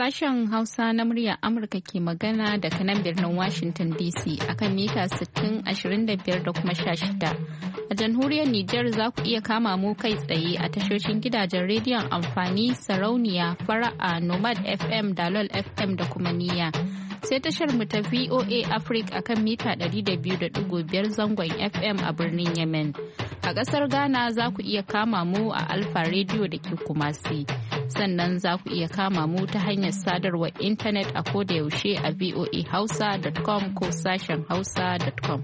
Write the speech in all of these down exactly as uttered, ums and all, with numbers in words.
Sashen Hausa na muryar Amurka ke magana daga nan birnin Washington D C akan mita sittin, ashirin da biyar da kuma sha shida. A jamhuriyar Nijar za ku iya kama mu kai tsaye a tashoshin gidajen rediyon amfani sarauniya fara'a Nomad F M, Dalol F M da kuma Niyya. Sai tashar mu ta V O A Africa akan mita ɗari da biyu da ɗigo biyar zangon F M a birnin Yemen. A ƙasar Ghana za ku iya kama mu a Alfa Radio da ke Kumasi. Sannan za ku iya kama mu ta hanyar sadarwar intanet a koda yaushe a voa hausa dot com ko sashen hausa dot com.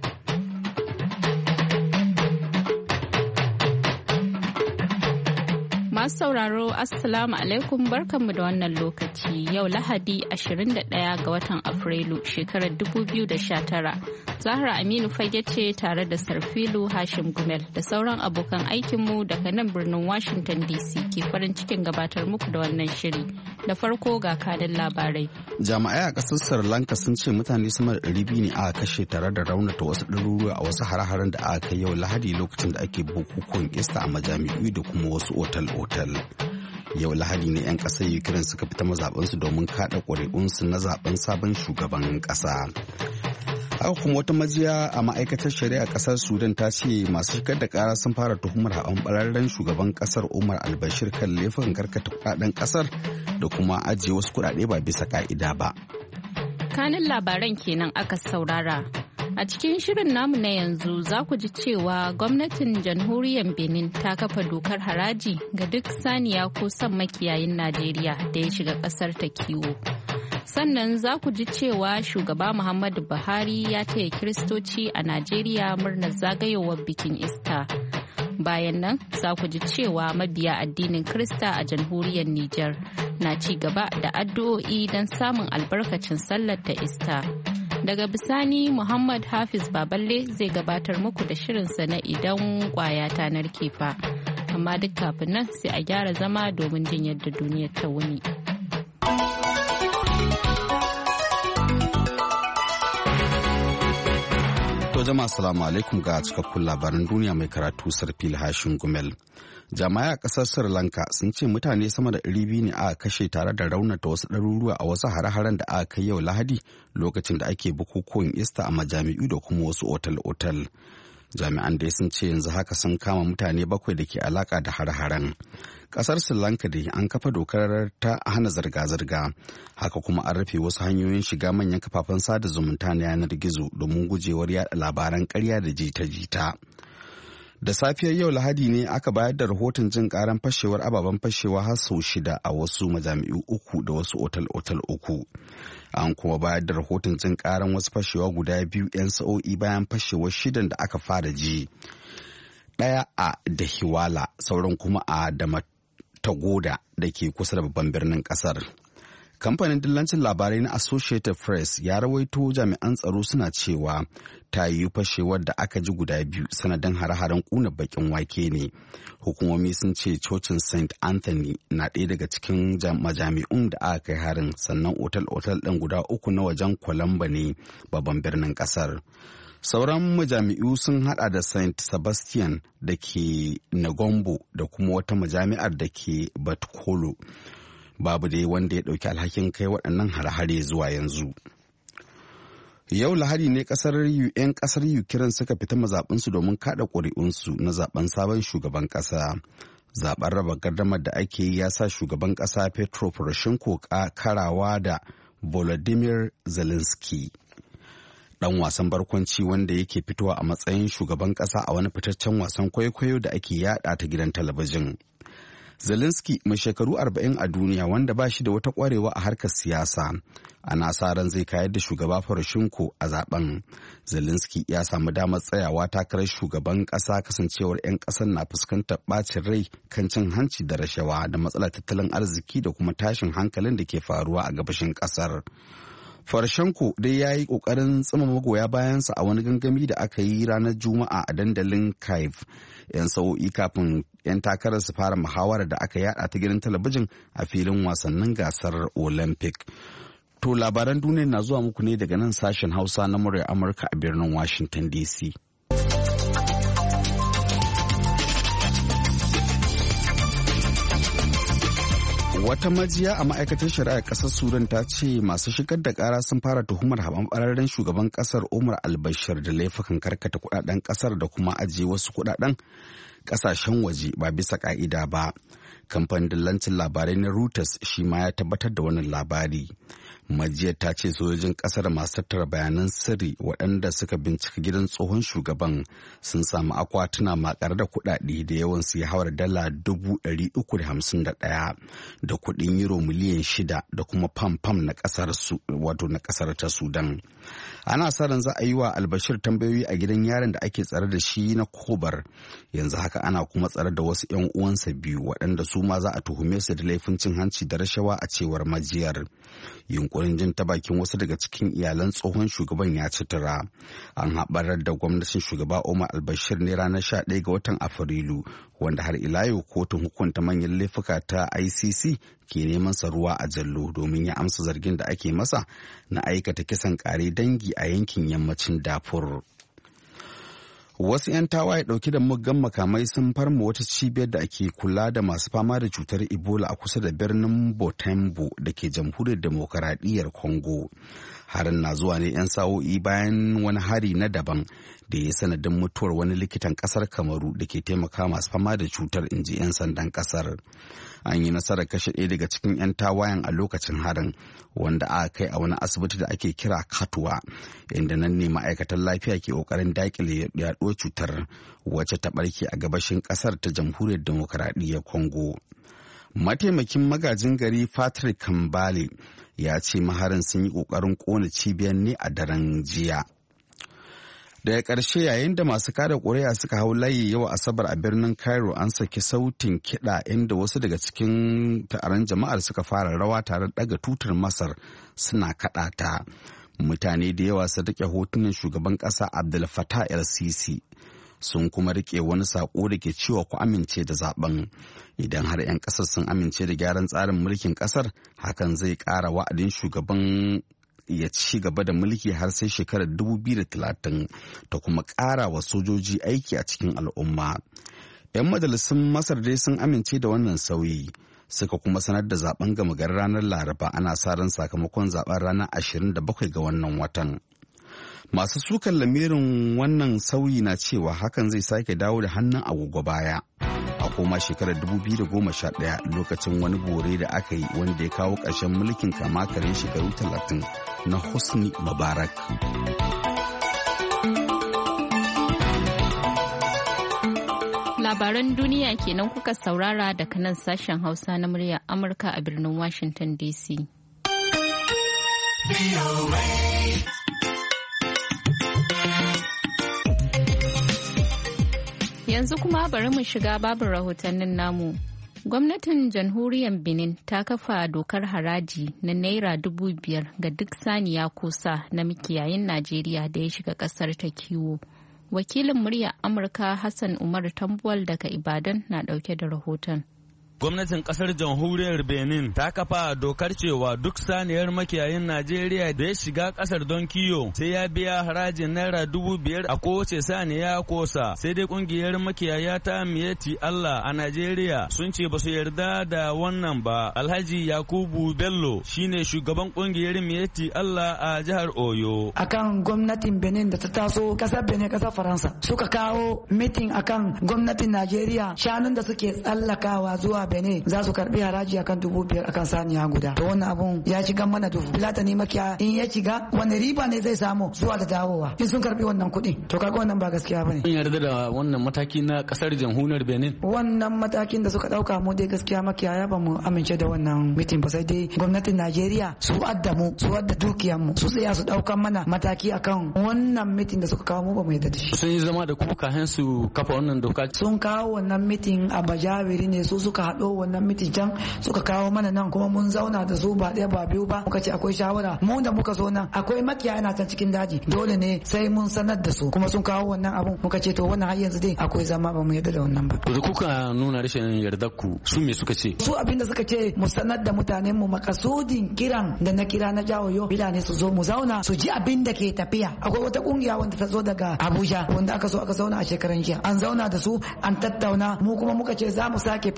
Masu sauraro Assalamu alaikum barkanmu da wannan lokaci yau Lahadi ashirin da ɗaya ga watan Afrilu shekarar dubu biyu da sha tara. Zahra Aminu Fage ce tare da Sarfilu Hashim Gumel da sauran abokan aikinmu daga nan birnin Washington D C ke farin cikin gabatar muku da wannan shiri. Da farko ga kanin labarai. Jami'ai a ƙasar Sri Lanka sun ce mutane sama da ɗari biyu ne aka kashe tare da raunata wasu ɗaruruwa a wasu hare-haren da aka kai yau Lahadi lokacin da ake bukukuwan Easter a majami'u da kuma wasu otal-otal. Yau Lahadi ne 'yan ƙasar Ukraine suka fita mazaɓansu domin kaɗa ƙuri'unsu na zaɓen sabon shugaban ƙasa. Haka kuma wata majiya a ma'aikatar shari'a ƙasar Sudan ta ce masu shigar da ƙara sun fara tuhumar haɓan ɓararren shugaban ƙasar Umar al-Bashir kan laifin karkata kuɗaɗen ƙasar da kuma ajiye wasu kuɗaɗe ba bisa ƙa'ida ba. Kanin labaran kenan aka saurara. A cikin shirin namu na yanzu za ku ji cewa gwamnatin jamhuriyar Benin ta kafa dokar haraji ga duk saniya ko son makiyayin Najeriya da ya shiga ƙasar ta kiwo. Sannan za ku ji cewa shugaba Muhammadu Buhari ya taya Kiristoci a Najeriya murnar zagayowar bikin Ista. Bayan nan za ku ji cewa mabiya addinin Kirista a jamhuriyar Nijar na ci gaba da addu'o'i don samun albarkacin sallar ta Ista. Daga bisani Muhammad Hafiz Baballe zai gabatar muku da shirinsa na idan kwaya ta narke fa. Amma duk kafin nan sai a gyara zama domin jin yadda duniyar ta wuni. To jama'a assalamu alaikum ga cikakkun labaran duniya mai karatu Sarfil Hashin Gumel. Jami'ai a ƙasar Sri Lanka sun ce mutane sama da ɗari biyu ne aka kashe tare da raunata wasu ɗaruruwa a wasu hare-haren da aka kai yau Lahadi lokacin da ake bukukuwan Easter a majami'u da kuma wasu otal-otal. Jami'an dai sun ce yanzu haka sun kama mutane bakwai da ke alaka da hare-haren. Ƙasar Sri Lanka dai an kafa dokar ta hana zirga-zirga, haka kuma an rufe wasu hanyoyin shiga manyan kafafen sada zumunta na yanar gizo domin gujewar yada labaran ƙarya da jita-jita. Da safiyar yau Lahadi ne aka bayar da rahoton jin karan fashewar ababen fashewa har sau shida a wasu majami'u uku da wasu otal-otal uku. An kuma bayar da rahoton jin karan wasu fashewa guda biyu 'yan sa'o'i bayan fashewar shidan da aka fara ji. Ɗaya a Dahiwala, sauran kuma a Damatagoda da ke kusa da babban birnin ƙasar. Kamfanin dillancin labarai na Associated Press ya rawaito jami'an tsaro suna cewa ta yiwu fashewar da aka ji guda biyu sanadin hare-haren kuna bakin wake ne. Hukumomi sun ce cocin Saint Anthony na ɗaya daga cikin majami'un da aka kai harin, sannan otal-otal ɗin guda uku na wajen Colombo ne babban birnin ƙasar. Sauran majami'u sun hada da Saint Sebastian da ke Negombo da kuma wata majami'ar da ke Batkolo. Babu dai wanda ya ɗauki alhakin kai waɗannan hare-hare zuwa yanzu. Yau Lahadi ne kasar 'yan kasar Ukraine suka fita mazaɓinsu domin kaɗa ƙuri'unsu na zaben sabon shugaban ƙasa. Zaben raba gardamar da ake yi ya sa shugaban ƙasa Petro Poroshenko karawa da Volodymyr Zelensky. Ɗan wasan barkwanci wanda yake fitowa a matsayin shugaban ƙasa a wani fitaccen wasan kwaikwayo da ake yada ta gidan talabijin. Zelensky mai shekaru arba'in a duniya wanda ba shi da wata kwarewa a harkar siyasa. Ana sa ran zai kayar da shugaba Poroshenko a zaben. Zelensky ya samu damar tsayawa takarar shugaban ƙasa kasancewar 'yan ƙasar na fuskantar ɓacin rai kan cin hanci da rashawa da matsalar tattalin arziki da kuma tashin hankalin da ke faruwa a gabashin ƙasar. Poroshenko dai ya yi ƙoƙarin tsima magoya bayansa a wani gangami da aka yi ranar Juma'a a dandalin Kyiv. 'Yan sa'o'i kafin 'yan takarar su fara muhawarar da aka yada ta gidan talabijin a filin wasannin gasar Olympic. To labaran duniya na zuwa muku ne daga nan sashen Hausa na muryar Amurka a birnin Washington D C. Wata majiya a ma'aikatar shari'ar ƙasar Sudan ta ce masu shigar da ƙara sun fara tuhumar haɓan shugaban ƙasar Umar al-Bashir da laifukan karkata kuɗaɗen ƙasar da kuma ajiye wasu kuɗaɗen ƙasashen waje ba bisa ƙa'ida ba. Kamfanin dillancin labarai na Reuters shi ma ya tabbatar da wannan labari. Majiyar ta ce sojojin kasar masu tattara bayanan sirri waɗanda suka bincika gidan tsohon shugaban sun samu akwatuna makar da kuɗaɗe da yawan su ya hawar dala dubu ɗari uku da hamsin da ɗaya da kuɗin euro miliyan shida da kuma fam fam na ƙasar su wato na ƙasar ta Sudan. Ana sa ran za a yi wa Albashir tambayoyi a gidan yaron da ake tsare da shi na Kobar. Yanzu haka ana kuma tsare da wasu 'yan uwansa biyu waɗanda su ma za a tuhume su da laifin cin hanci da rashawa a cewar majiyar. Yunkurin jin ta bakin wasu daga cikin iyalan tsohon shugaban ya ci tura. An haɓarar da gwamnatin shugaba Omar al-Bashir ne ranar sha ɗaya ga watan Afrilu, wanda har ila yau kotun hukunta manyan laifuka ta I C C ke neman sa ruwa a jallo domin ya amsa zargin da ake masa na aikata kisan ƙare dangi a yankin yammacin Darfur. Wasu 'yan tawaye ɗauke da muggan makamai sun farma wata cibiyar da ake kula da masu fama da cutar Ebola a kusa da birnin Butembo da ke jamhuriyar demokaradiyyar Congo. Harin na zuwa ne 'yan sa'o'i bayan wani hari na daban da ya sanadin mutuwar wani likitan ƙasar Kamaru da ke taimaka masu fama da cutar, inji 'yan sandan ƙasar. An yi nasarar kashe ɗaya daga cikin 'yan tawayen a lokacin harin, wanda aka kai a wani asibiti da ake kira Katwa, inda nan ne ma'aikatan lafiya ke ƙoƙarin daƙile yaɗuwar cutar wacce ta ɓarke a gabashin ƙasar ta jamhuriyar demokaradiyyar Congo. Mataimakin magajin gari Patrick Kambale ya ce maharin sun yi ƙoƙarin ƙona cibiyar ne a daren jiya. Daga ƙarshe, yayin da masu kada ƙuri'a suka hau layi yau Asabar a birnin Cairo, an saki sautin kiɗa inda wasu daga cikin taron jama'ar suka fara rawa tare da ɗaga tutar Masar suna kaɗa ta. Mutane da yawa sun riƙe hotunan shugaban ƙasa Abdel Fattah el-Sisi, sun kuma riƙe wani saƙo da ke cewa ku amince da zaben. Idan har 'yan ƙasar sun amince da gyaran tsarin mulkin ƙasar, hakan zai ƙara wa'adin shugaban ya ci gaba da mulki har sai shekarar dubu biyu da talatin ta kuma ƙara wa sojoji aiki a cikin al'umma. 'Yan majalisun Masar dai sun amince da wannan sauyi, suka kuma sanar da zaben gama gari ranar Laraba. Ana sa ran sakamakon zaben ranar ashirin da bakwai ga wannan watan. Masu sukan lamirin wannan sauyi na cewa hakan zai sake dawo da hannun agogo baya a koma shekarar dubu biyu da goma sha ɗaya, lokacin wani bore da aka yi wanda ya kawo ƙarshen mulkin kama karen shekaru talatin na Hosni Mubarak. Labaran duniya kenan kuka saurara daga nan sashen Hausa na muryar Amurka a birnin Washington D C. Yanzu kuma bari mu shiga babin rahotannin namu. Gwamnatin jamhuriyar Benin ta kafa dokar haraji na Naira dubu biyar ga duk saniya ko sa na makiyayin Najeriya da ya shiga kasar ta kiwo. Wakilin muryar Amurka Hassan Umar Tambuwal daga Ibadan na dauke da rahoton. Gwamnatin kasar jamhuriyar Benin ta kafa dokar cewa duk saniyar makiyayin Najeriya da ya shiga kasar don kiyo sai ya biya harajin naira dubu biyar a kowace saniya kosa. Sai dai kungiyar makiyaya ta Miyeti Allah a Najeriya sun ce ba su yarda da wannan ba. Alhaji Yakubu Bello shine shugaban kungiyar Miyeti Allah a jihar Oyo. Akan gwamnatin Benin da ta taso kasar Benin kasar Faransa suka kawo mitin akan gwamnatin Najeriya shanun da suke tsallakawa zuwa Benin za su karbi haraji akan dubu biyar akan saniya guda. To wannan abun ya shiga mana duhu. Filatani makiya in ya shiga wani riba ne zai samu zuwa da dawowa in sun karbi wannan kuɗi. To kaga wannan ba gaskiya bane. Kun yarda da wannan mataki na kasar jamhuriyar Benin? Wannan matakin da suka dauka mu dai gaskiya makiyaya ba mu amince da wannan mitin ba, sai dai gwamnatin Najeriya su adda mu su adda dukiyar mu su tsaya su dauka mana mataki akan wannan mitin da suka kawo mu ba mu yarda da shi. Sun yi zama da ku kafin su kafa wannan doka? Sun kawo wannan mitin a Bajawiri ne, su suka haɗo wannan mitin can suka kawo mana nan kuma mun zauna da su ba ɗaya ba biyu ba, muka ce akwai shawara mu da muka zo nan akwai makiyaya na can cikin daji dole ne sai mun sanar da su kuma sun kawo wannan abun muka ce to wannan har yanzu dai akwai zama ba mu yarda da wannan ba. Da kuka nuna rashin yardar ku su me suka ce? Su abin da suka ce mu sanar da mutanen mu makasudin kiran da na kira na jawo yo bila ne su zo mu zauna su ji abin da ke tafiya. Akwai wata kungiya wanda ta zo daga Abuja wanda aka so aka zauna a shekaran jiya an zauna da su an tattauna mu kuma muka ce za mu sake kiran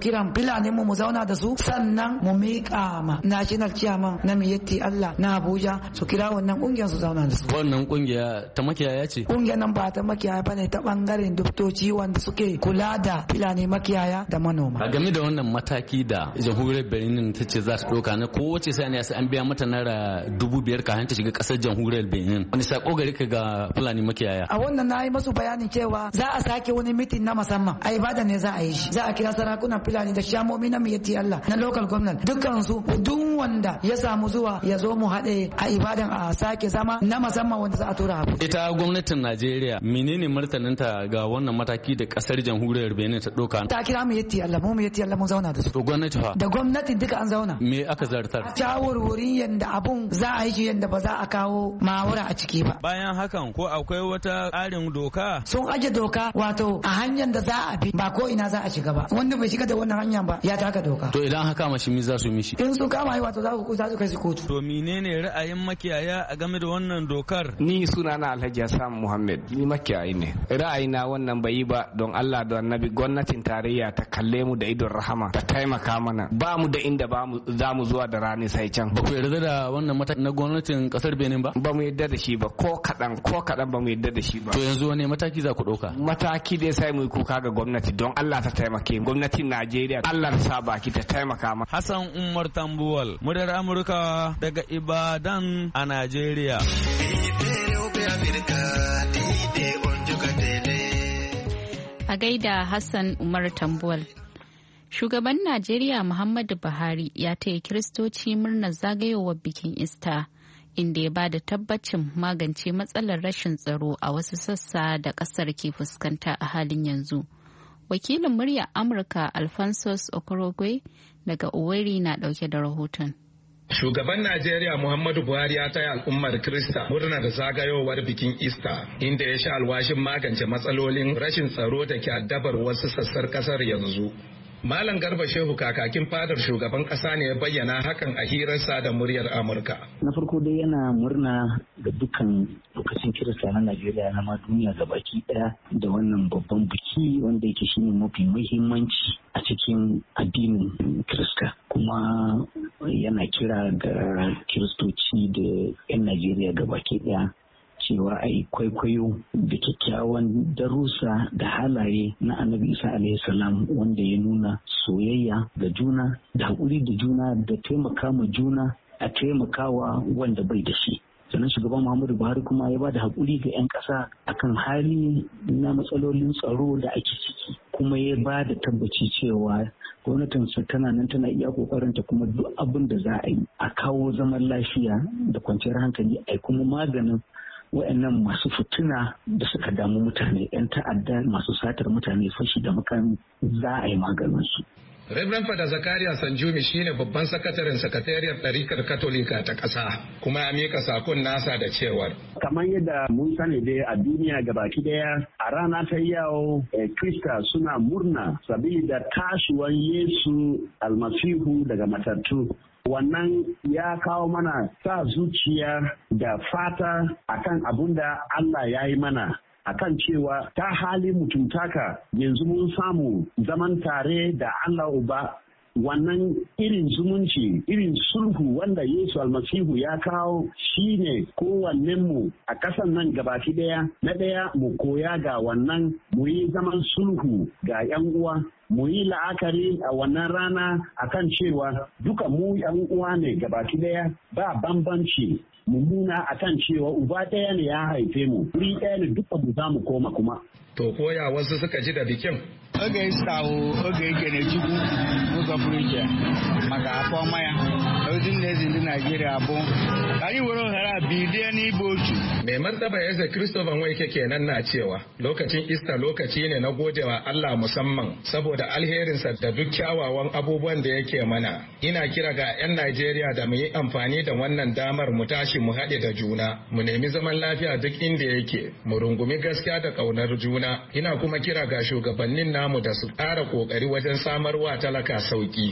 Fulani mu mu zauna da su sannan mu miƙa ma national chairman na Miyetti Allah na Abuja su kira wannan kungiyar su zauna da su. Wannan kungiya ta makiyaya ce? Kungiyar nan ba ta makiyaya bane, ta bangaren duktoci wanda suke kula da Fulani makiyaya da manoma. A game da wannan mataki da jamhuriyar Benin ta ce za ta ɗauka na kowace saniya sai an biya mata naira dubu biyar kafin ta shiga ƙasar jamhuriyar Benin. Wani sako gari ka ga Fulani makiyaya? A wannan na yi masu bayanin cewa za a sake wani mitin na musamman. A Ibadan ne za a yi shi. Za a kira sarakunan Fulani da shamomi na Miyetti Allah na local government. Dukkan su duk wanda ya samu zuwa ya zo mu haɗe a Ibadan a sake zama na musamman wanda za a tura abu. Ita gwamnatin Najeriya menene martaninta ga wannan mataki da ƙasar jamhuriyar Benin ta ɗauka? Ta kira Miyetti Allah, mu Miyetti Allah mun zauna da su. To gwamnati fa? Da gwamnati duka an zauna. Me aka zartar? Shawarwarin yanda abun za a yi shi yanda ba za a kawo mawura a ciki ba. Bayan hakan ko akwai wata ƙarin doka? Sun aje doka wato a hanyar da za a bi ba ko ina za a shiga ba. Wanda bai shiga da wannan hanyar ba ya taka doka. To idan haka mashi mi za su mishi? In sun kama yi wato za su za su kai su kotu. To menene ra'ayin makiyaya a game da wannan dokar? Ni sunana Alhaji Hassan Muhammad, ni makiyayi ne. Ra'ayina wannan bai yi ba, don Allah da Annabi gwamnatin tarayya ta kalle mu da idon rahama ta taimaka mana. Ba mu da inda ba mu za mu zuwa da rani sai can. Ba ku yarda da wannan mataki na gwamnatin kasar Benin ba? Ba mu yarda da shi ba, ko kadan ko kadan ba mu yarda da shi ba. To yanzu wani mataki za ku ɗauka? Mataki dai sai mu yi kuka ga gwamnati, don Allah ta taimake mu. Gwamnatin Najeriya Allah ta sa baki ta taimaka mana. Hassan Umar Tambuwal, muryar Amurka daga Ibadan a Najeriya. A gaida Hassan Umar Tambuwal. Shugaban Najeriya Muhammadu Buhari ya taya Kiristoci murnar zagayowar bikin Ista, inda ya ba da tabbacin magance matsalar rashin tsaro a wasu sassa da ƙasar ke fuskanta a halin yanzu. Wakilin murya Amurka Alphonsus Okorogwe daga Owerri na ɗauke da rahoton. Shugaban Najeriya Muhammadu Buhari ya taya al'ummar Krista murnar zagayowar bikin Easter, inda ya sha alwashin magance matsalolin rashin tsaro da ke addabar wasu sassar kasar yanzu. Malam Garba Shehu kakakin fadar shugaban kasa ne ya bayyana hakan a hirarsa da muryar Amurka. Na farko dai yana murna ga dukkan lokacin Kirista na Najeriya na ma duniya baki daya da wannan babban biki wanda yake shine mafi muhimmanci a cikin addinin Kirista. Kuma yana kira ga Kiristoci da 'yan Najeriya baki daya cewa a yi kwaikwayo da kyakkyawan darussa da halaye na annabi Isa alaihi salam wanda ya nuna soyayya ga juna da haƙuri da juna da taimaka ma juna a taimakawa wanda bai da shi. Sannan shugaban Muhammadu Buhari kuma ya ba da haƙuri ga 'yan ƙasa akan hali na matsalolin tsaro da ake ciki, kuma ya ba da tabbaci cewa gwamnatinsa tana nan tana iya ƙoƙarinta kuma duk abin da za a yi a kawo zaman lafiya da kwanciyar hankali a kuma maganin wa'annan masu fituna da suka damu mutane, 'yan ta'adda masu satar mutane, fashi da makami, za a yi maganin su. Reverend Fada Zakariya Sanjumi shine babban sakataren sakatariyar ɗarikar Katolika ta ƙasa, kuma ya mika sakon nasa da cewar. Kamar yadda mun sani dai a duniya gabaki daya a rana ta yau Krista suna murna sabida tashiwan Yesu almasihu daga matattu. Wannan ya kawo mana sa zuciya da fata akan abun da Allah ya yi mana, akan cewa ta hali mutuntaka yanzu mun samu zaman tare da Allah Uba. Wannan irin zumunci, irin sulhu wanda Yesu almasihu ya kawo shine kowannenmu a ƙasan nan gabaki ɗaya. Na ɗaya mu koya ga wannan, mu yi zaman sulhu ga 'yan uwa, mu yi la'akari a wannan rana akan cewa duka mu 'yan uwa ne gabaki ɗaya, ba bambanci. Mummuna akan cewa uba ɗaya ne ya haife mu, wuri ɗaya ne duka mu za mu koma kuma. To koya wasu suka ji da bikin? Oge Ista wụ oge ikene Chukwu n'ụzọ pụrụ iche maka afọ ọma ya. Ozi m na-ezi ndị Naijiria bụ ka anyị were ohere a bilie n'ịbụ otu. Mai martaba Eze Christopher Nweke kenan na cewa lokacin Ista lokaci ne na godewa Allah musamman saboda alherinsa da duk kyawawan abubuwan da yake mana. Ina kira ga 'yan Najeriya da mu yi amfani da wannan damar mu tashi mu haɗe da juna, mu nemi zaman lafiya duk inda yake, mu rungumi gaskiya da ƙaunar juna. Ina kuma kira ga shugabannin namu da su ƙara ƙoƙari wajen samarwa talaka sauƙi.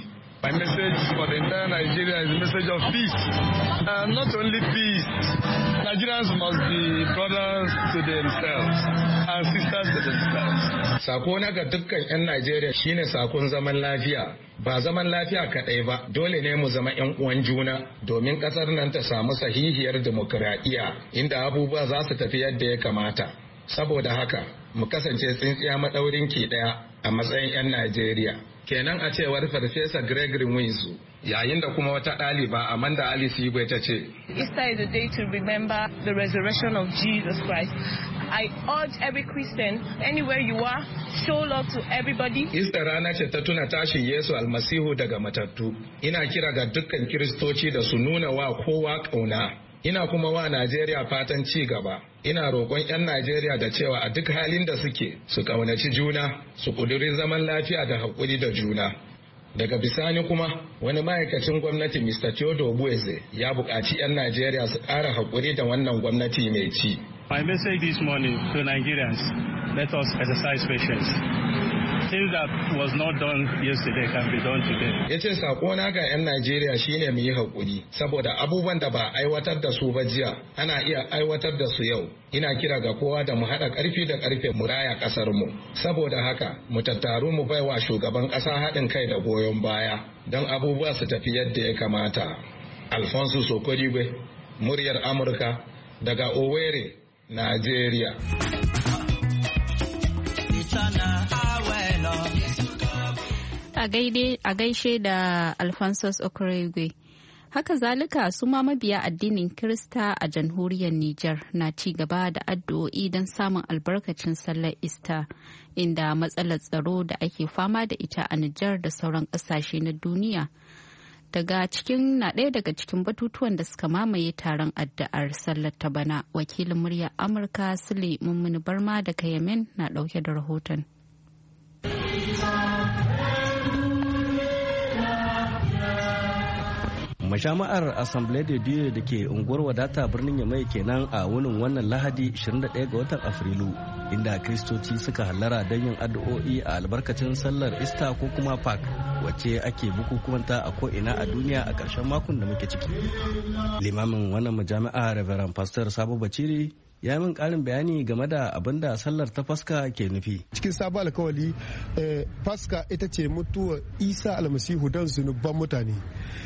My message for the entire Nigeria is a message of peace. And not only peace, Nigerians must be brothers to themselves and sisters to themselves. Sako na ga dukkan 'yan Najeriya shine sakon zaman lafiya. Ba zaman lafiya kaɗai ba, dole ne mu zama 'yan uwan juna domin ƙasar nan ta samu sahihiyar dimokuraɗiyya inda abubuwa za su tafi yadda ya kamata. Saboda haka, mu kasance tsintsiya maɗaurin ki ɗaya a matsayin 'yan Najeriya. Kenan a cewar Farfesa Gregory Nwaizu, yayin da kuma wata ɗaliba Amanda Alice Igwe ta ce, Easter is a day to remember the resurrection of Jesus Christ. I urge every Christian, anywhere you are, show love to everybody. Easter rana ce ta tuna tashin Yesu Almasihu daga matattu. Ina kira ga dukkan Kiristoci da su nuna wa kowa ƙauna. Ina kuma wa Najeriya fatan ci gaba. Ina roƙon 'yan Najeriya da cewa a duk halin da suke su ƙaunaci juna, su ƙuduri zaman lafiya da haƙuri da juna. Daga bisani kuma wani ma'aikacin gwamnati Mister Theodore Bueze ya buƙaci 'yan Najeriya su ƙara haƙuri da wannan gwamnati mai ci. My message this morning to Nigerians, let us exercise patience. Things that was not done yesterday can be done today. Ya ce sakona ga 'yan Najeriya shine mu yi haƙuri, saboda abubuwan da ba aiwatar da su ba jiya ana iya aiwatar da su yau. Ina kira ga kowa da mu haɗa ƙarfi da ƙarfe mu raya ƙasar mu. Saboda haka mu tattaru mu baiwa shugaban ƙasa haɗin kai da goyon baya don abubuwa su tafi yadda ya kamata. Alfonso Sokorigwe, muryar Amurka daga Owerri, Najeriya. A gaishe da Alphonsus Okorigwe. Haka zalika su ma mabiya addinin Kirista a jamhuriyar Nijar na ci gaba da addu'o'i don samun albarkacin sallar Easter, inda matsalar tsaro da ake fama da ita a Nijar da sauran ƙasashe na duniya. Daga cikin na ɗaya daga cikin batutuwan da suka mamaye taron addu'ar sallar ta bana, wakilin muryar Amurka Sule Mummuni Barma daga Yemen na ɗauke da rahoton. Majami'ar Assemblée de Dieu da ke unguwar wadata birnin Yamai kenan a wunin wannan Lahadi ishirin da ɗaya ga watan Afrilu, inda Kiristoci suka hallara don yin addu'o'i a albarkacin sallar Easter ko kuma Pâk, wacce ake bukukuwanta a ko'ina a duniya a ƙarshen makon da muke ciki. Limamin wannan majami'a Reverend Pastor Sabo Baciri ya min ƙarin bayani game da abin da sallar ta Faska ke nufi. Cikin sabon alkawali, Faska ita ce mutuwar Isa almasihu don zunuban mutane.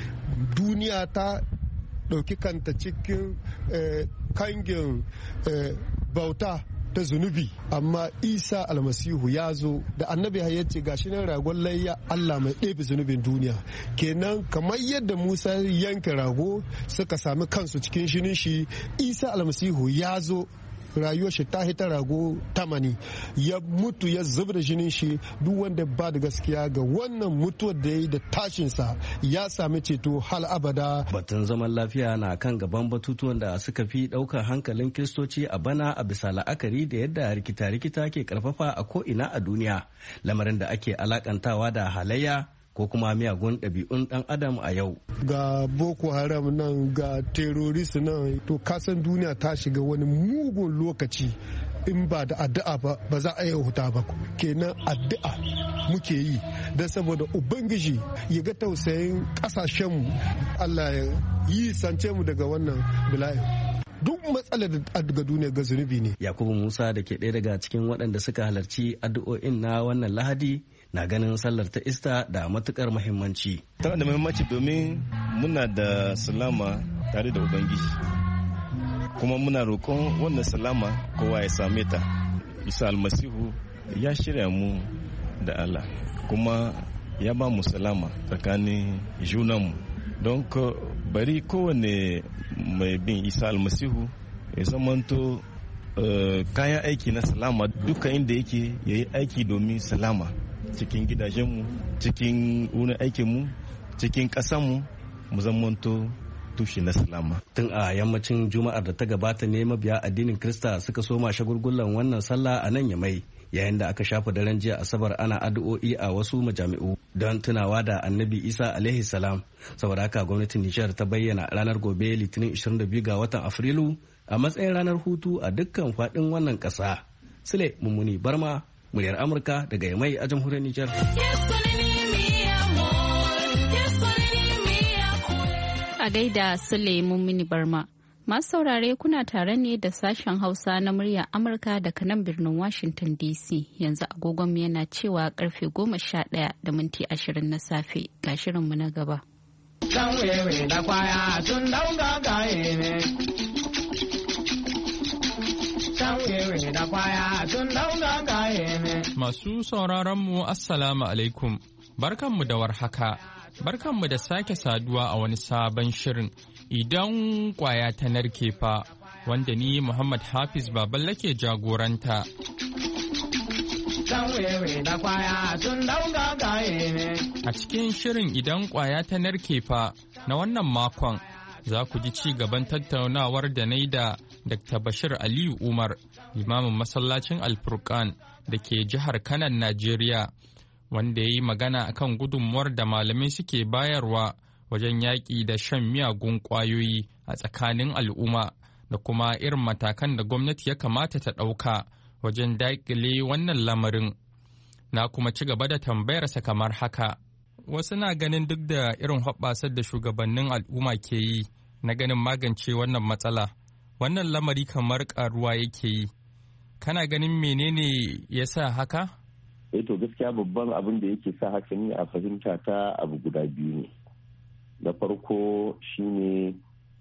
Duniya ta ɗauki kanta cikin kangin bauta ta zunubi, amma Isa almasihu ya zo da annabi ya ce gashi nan ragon layya Allah mai ɗebe zunubin duniya. Kenan kamar yadda Musa yanka rago suka sami kansu cikin shinin shi, Isa almasihu ya zo rayuwar shi ta hita rago tamani, ya mutu ya zuba da jinin shi. Duk wanda ba da gaskiya ga wannan mutuwar da ya yi da tashinsa ya sami ceto hal abada. Batun zaman lafiya na kan gaban batutuwan da suka fi ɗaukar hankalin Kiristoci a bana, a bisa la'akari da yadda rikita-rikita ke karfafa a ko'ina a duniya, lamarin da ake alakantawa da halayya ko kuma miyagun ɗabi'un ɗan adam a yau. Ga Boko Haram nan, ga terrorist nan, to kasan duniya ta shiga wani mugun lokaci. In ba da addu'a ba ba za a yi huta ba. Kenan addu'a muke yi don saboda Ubangiji ya ga tausayin ƙasashenmu, Allah ya yi sance mu daga wannan bala'i. Duk matsalar daga duniya ga zunubi ne. Yakubu Musa da ke ɗaya daga cikin waɗanda suka halarci addu'o'in na wannan Lahadi na ganin sallar ta Ista da matukar muhimmanci. Tana da muhimmanci domin muna da salama tare da Ubangiji, kuma muna roƙon wannan salama kowa ya same ta. Isa almasihu ya shirya mu da Allah, kuma ya ba mu salama tsakanin junanmu. Don bari kowane mai bin Isa almasihu ya zamanto uh, kayan aiki na salama duka inda yake ya yi aiki domin salama. Cikin gidajenmu, cikin wurin aikinmu, cikin ƙasanmu, mu zamanto tushe na salama. Tun a yammacin Juma'ar da ta gabata ne mabiya addinin Kirista suka soma shagulgullan wannan sallah a nan Yamai, yayin da aka shafa daren jiya Asabar ana addu'o'i a wasu majami'u don tunawa da Annabi Isa alaihi salam. Saboda haka gwamnatin Nijar ta bayyana ranar gobe Litinin ishirin da biyu ga watan Afrilu a matsayin ranar hutu a dukkan faɗin wannan ƙasa. Sule Mummuni Barma, muryar Amurka daga Yamai a jamhuriyar Nijar. A gaida Sule Mummini Barma. Masu saurare kuna tare ne da sashen Hausa na muryar Amurka daga nan birnin Washington D C. Yanzu agogon yana cewa karfe goma sha ɗaya da minti ashirin na safe. Ga shirinmu na gaba. Masu sauraronmu Assalamu alaikum. Barkanmu da warhaka. Barkanmu da sake saduwa a wani sabon shirin idan kwaya ta narke fa wanda ni Muhammad Hafiz Baballa ke jagoranta. A cikin shirin idan kwaya ta narke fa na wannan makon za ku ji ci gaban tattaunawar da na yi da Dakta Bashir Aliyu Umar, limamin masallacin Alfurkan da ke jihar Kanan, Najeriya, wanda ya yi magana akan gudunmuwar da malamai suke bayarwa wajen yaƙi da shan miyagun ƙwayoyi a tsakanin al'umma da kuma irin matakan da gwamnati ya kamata ta ɗauka wajen daƙile wannan lamarin. Na kuma ci gaba da tambayarsa kamar haka. Wasu na ganin duk da irin hoɓɓasar da shugabannin al'umma ke yi na ganin magance wannan matsala, wannan lamari kamar ƙaruwa yake yi. Kana ganin menene ya sa haka? Eh to gaskiya babban abin da yake sa haka ne a fahimta ta abu guda biyu ne. Na farko shine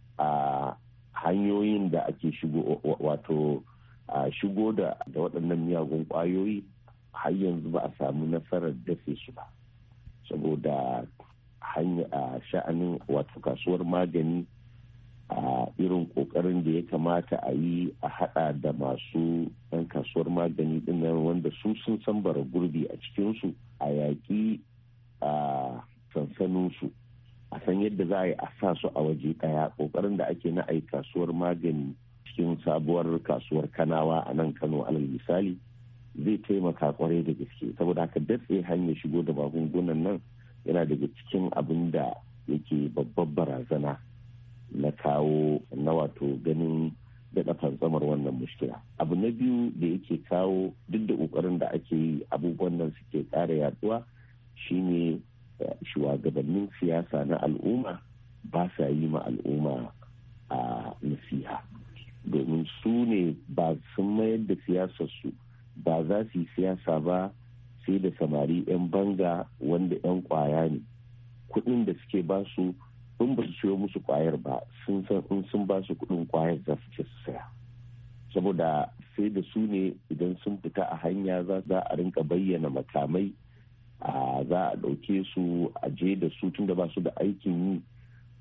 a hanyoyin da ake shigo wato a shigo da waɗannan miyagun ƙwayoyi har yanzu ba a samu nasarar dafe su ba, saboda hanya a sha'anin wato kasuwar magani a irin ƙoƙarin da ya kamata a yi a haɗa da masu ɗan kasuwar magani ɗin nan wanda su sun san bara gurbi a cikinsu a yaƙi a sansaninsu, a san yadda za a yi a sa su a waje ɗaya. Ƙoƙarin da ake na ai kasuwar magani cikin sabuwar kasuwar Kanawa a nan Kano alal misali zai taimaka kwarai da gaske, saboda haka datse hanyar shigo da magungunan nan yana daga cikin abin da yake babbar barazana na kawo na wato ganin daɗa fantsamar wannan mushkila. Abu na biyu da yake kawo duk da ƙoƙarin da ake yi abubuwan nan suke ƙara yaduwa shine shugabannin siyasa na al'umma ba sa yi ma al'umma a nasiha, domin su ne ba sun mayar da siyasarsu ba za su yi siyasa ba sai da samari 'yan banga wanda 'yan kwaya ne. Kuɗin da suke ba su in ba su siyo musu kwayar ba sun san in sun ba su kuɗin kwayar za su ce su saya, saboda sai da su ne idan sun fita a hanya za a rinka bayyana makamai, a za a ɗauke su a je da su tunda ba su da aikin yi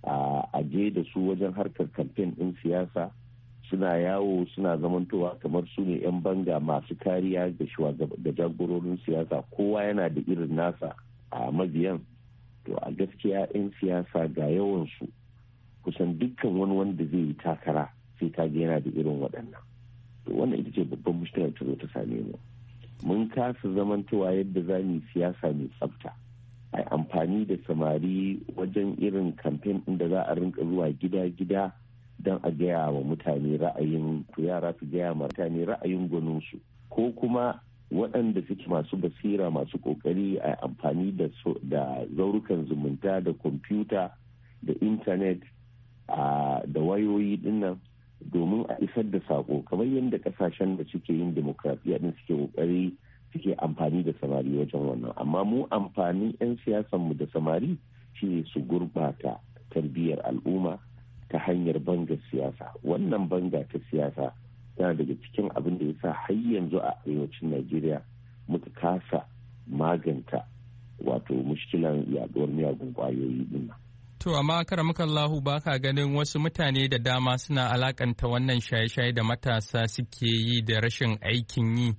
a je da su wajen harkar kamfen ɗin siyasa, suna yawo suna zamantowa kamar su ne 'yan banga masu kariya da jagororin siyasa. Kowa yana da irin nasa a mabiyan. To a gaskiya 'yan siyasa ga yawansu kusan dukkan wani wanda zai yi takara sai ka ga yana da irin waɗannan. To wannan ita ce babban mushkilar ta zo ta same mu. Mun kasa zamantowa yadda za mu yi siyasa mai tsafta, a amfani da samari wajen irin kamfen ɗin da za a rinka zuwa gida-gida don a gaya wa mutane ra'ayin, to yara su gaya wa mutane ra'ayin gwaninsu, ko kuma waɗanda suke masu basira masu ƙoƙari a amfani da zaurukan zumunta da kwamfuta da intanet da wayoyi dinnan domin a isar da sako kamar yadda ƙasashen da suke yin demokradiyya din suke ƙoƙari suke amfani da samari wajen wannan. Amma mu amfanin 'yan siyasanmu da samari shine su gurɓata tarbiyyar al'umma ta hanyar bangar siyasa. Wannan banga ta siyasa yana daga cikin abin da ya sa har yanzu a arewacin Najeriya muka kasa maganta wato mushkilan yaduwar miyagun kwayoyi din. To amma karamukallahu ba ka ganin wasu mutane da dama suna alakanta wannan shaye-shaye da matasa suke yi da rashin aikin yi?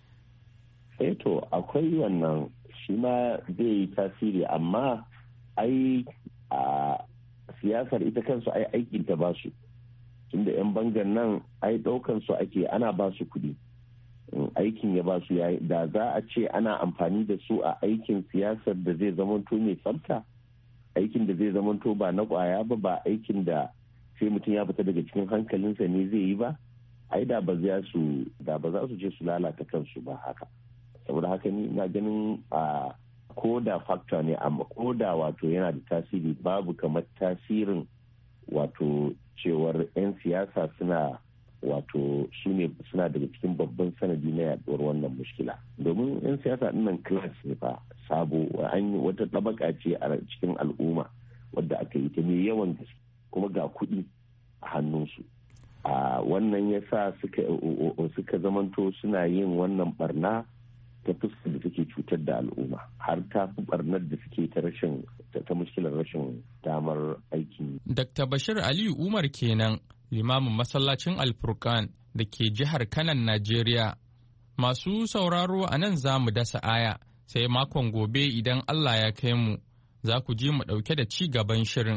Eh to akwai wannan shi ma zai yi tasiri, amma ai a siyasar ita kansu ai aikin ta ba su, tunda 'yan bangan nan ai daukan su ake ana ba su kuɗi, aikin ya ba su yayi. Da za a ce ana amfani da su a aikin siyasar da zai zamanto mai tsafta, aikin da zai zamanto ba na kwaya ba, ba aikin da sai mutum ya fita daga cikin hankalinsa ne zai yi ba, ai da ba za su da ba za su je su lalata kansu ba haka. saboda haka ni na ganin a ko da factor ne amma ko da wato yana da tasiri babu kamar tasirin wato cewar 'yan siyasa suna wato su ne suna daga cikin babban sanadi na yaduwar wannan mushkila domin 'yan siyasa dinnan class ne fa sabo wata tabaka ce a cikin al'umma wadda aka yi ta mai yawan gaske kuma ga kuɗi a hannunsu a wannan ya sa suka zamanto suna yin wannan barna ta fuskar da take cutar da al'umma har ta fi barnar da suke ta rashin ta mushkilar rashin damar aiki. Dakta Bashir Aliyu Umar kenan limamin masallacin Alfurkan da ke jihar Kanan Najeriya. Masu sauraro a nan za mu dasa aya sai makon gobe idan Allah ya kai mu za ku ji mu ɗauke da ci gaban shirin.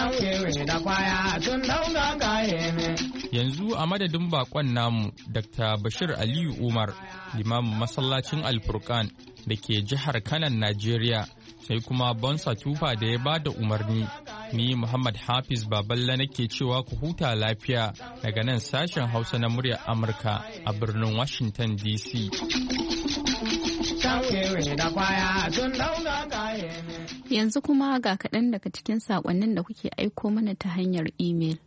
Yanzu a madadin bakon namu Dakta Bashir Aliyu Umar, limamin masallacin Alfurkan da ke jihar Kanan Najeriya, sai kuma Bonsa Tufa da ya bada umarni. Ni Muhammad Hafiz Baballa nake cewa ku huta lafiya daga nan sashen Hausa na muryar Amurka a birnin Washington D C. Yanzu kuma ga kaɗan daga cikin saƙonnin da kuke aiko mana ta hanyar imel.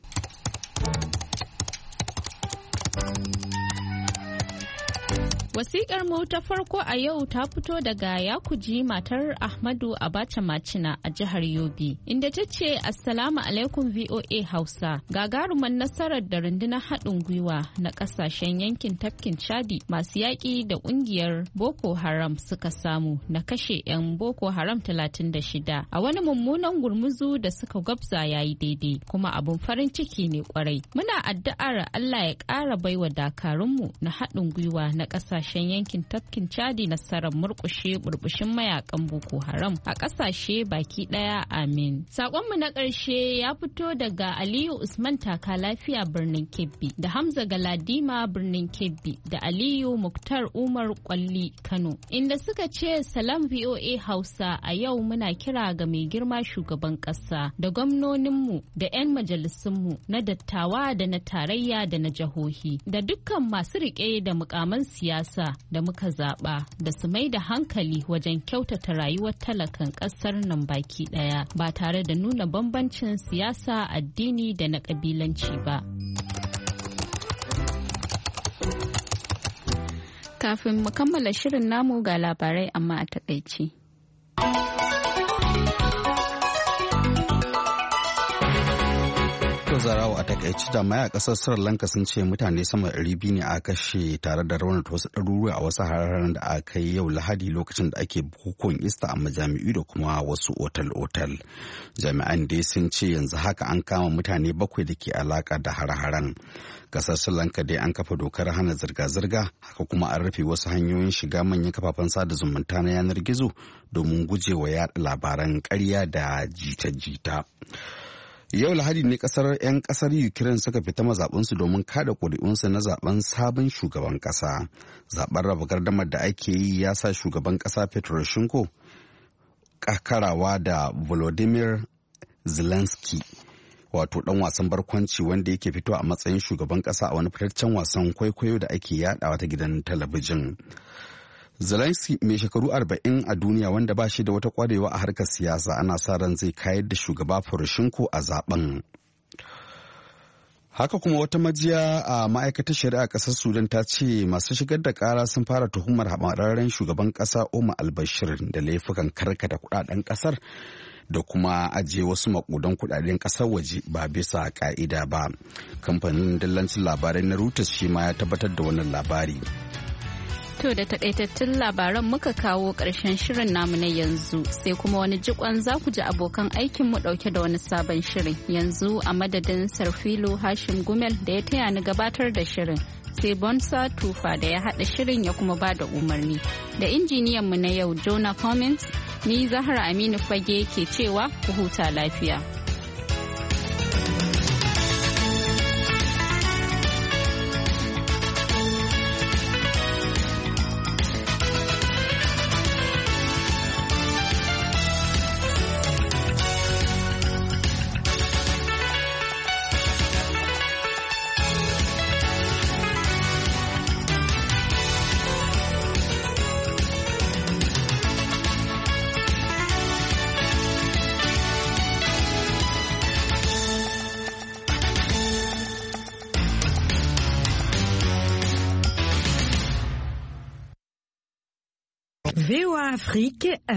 Wasiƙar mu ta farko a yau ta fito daga Yakuji matar Ahmadu Abacha Macina a jihar Yobe, inda ta ce Assalamu alaikum V O A Hausa. Gagaruman nasarar da rundunar haɗin gwiwa na ƙasashen yankin tafkin Chadi masu yaƙi da ƙungiyar Boko Haram suka samu na kashe 'yan Boko Haram talatin da shida a wani mummunan gurmuzu da suka gwabza yayi daidai, kuma abun farin ciki ne kwarai. Muna addu'ar Allah ya ƙara baiwa dakarunmu na haɗin gwiwa na ƙasashen yankin tafkin Chadi nasarar murkushe burbushin mayakan Boko Haram a kasashe baki daya, amin. Sakonmu na ƙarshe ya fito daga Aliyu Usman Taka Lafiya birnin Kebbi da Hamza Galadima birnin Kebbi da Aliyu Muktar Umar Kwalli Kano, inda suka ce salam V O A Hausa, a yau muna kira ga mai girma shugaban ƙasa da gwamnoninmu da 'yan majalisunmu na dattawa da na tarayya da na jihohi da dukkan masu riƙe da mukaman siyasa da muka zaɓa da su mai da hankali wajen kyautata rayuwar talakan ƙasar nan baki ɗaya ba tare da nuna bambancin siyasa, addini da na ƙabilanci ba. Kafin mu kammala shirin namu ga labarai amma a taƙaice. Zarawa a takaici jami'ai a kasar Sri Lanka sun ce mutane sama da ɗari biyu ne a kashe tare da raunata wasu ɗaruruwa a wasu hararen da aka yi yau Lahadi lokacin da ake bukukuwan Ista a majami'u da kuma wasu otal-otal. Jami'an dai sun ce yanzu haka an kama mutane bakwai da ke alaka da har-haren. Kasar Sri Lanka dai an kafa dokar hana zirga-zirga, haka kuma an rufe wasu hanyoyin shiga manyan kafafen sada zumunta na yanar gizo domin gujewa yaɗa labaran ƙarya da jita-jita. Yau Lahadi ne kasar 'yan kasar Ukraine suka fita mazaɓinsu domin kada ƙuri'unsu na zaben sabon shugaban ƙasa. Zaben raba gardamar da ake yi ya sa shugaban ƙasa Petroshenko kakarawa da Volodymyr Zelensky, wato ɗan wasan barkwanci wanda yake fito a matsayin shugaban ƙasa a wani fitaccen wasan kwaikwayo da ake yaɗawa ta gidan talabijin. Zelensky mai shekaru arba'in a duniya wanda ba shi da wata kwarewa a harkar siyasa ana sa ran zai kayar da shugaba Poroshenko a zaben. Haka kuma wata majiya a ma'aikatar shari'a ƙasar Sudan ta ce masu shigar da ƙara sun fara tuhumar hamararren shugaban ƙasa Omar al-Bashir da laifukan karkata kuɗaɗen ƙasar da kuma ajiye wasu makudan kuɗaɗen ƙasar waje ba bisa ƙa'ida ba. Kamfanin dillancin labarai na Reuters shi ma ya tabbatar da wannan labari. To da takaitattun labaran muka kawo ƙarshen shirin namu na yanzu, sai kuma wani jikon za ku ji abokan aikinmu ɗauke da wani sabon shirin. Yanzu a madadin Sarfilo Hashim Gumel da ya taya ni gabatar da shirin, sai Bonsa Tufa da ya haɗa shirin ya kuma ba da umarni. Da injiniyanmu na yau Jonah Cummins, ni Zahra Aminu Fage ke cewa ku huta lafiya. V O A Afrique